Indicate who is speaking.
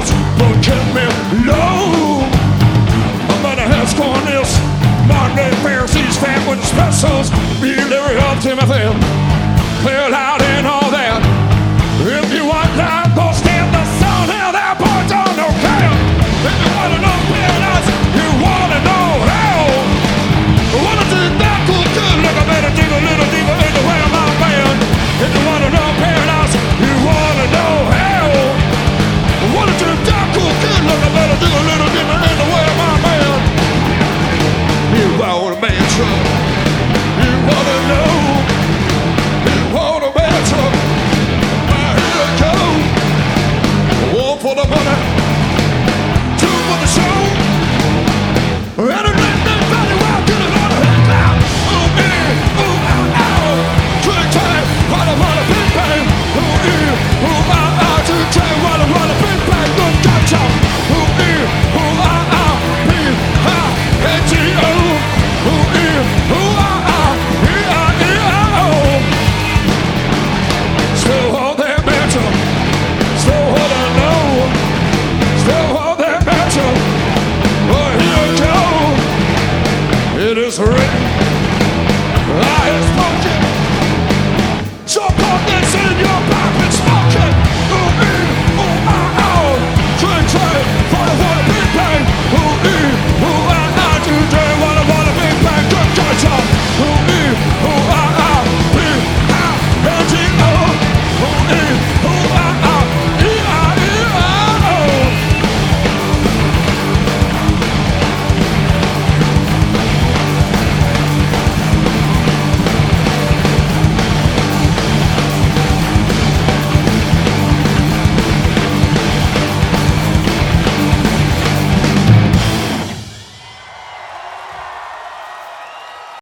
Speaker 1: bills, but kept me low. But I have Cornelius, Monday, Pharisees, fat with the specials, be Larry of Timothy, clear out and all that. If you want that, go stand the sun, hell, that boy don't know care. If you wanna know paradise, you wanna know hell. Wanna dig that cool good, look, I better dig a little deeper into where my man. If you wanna know paradise, you wanna know hell. Wanna dig that cool good, look, I better dig a little deeper into where my man. You want a mantra, you wanna know, you want a mantra. Here I go, one for the money, two for the show. And a great big valley where I'm gonna go to hit down. Ooh, ooh, ow, ow. Trick time, what a big bang. Ooh, ooh, ow, ow. Trick time, what a big bang. Good gotcha. Ooh, ow, ow. P-I-N-G-O. Ooh, ow, ow. E-I-E-I-O. Still hold that mantle. Still hold I know. Still hold that mantle. Oh, here I go. It is ready.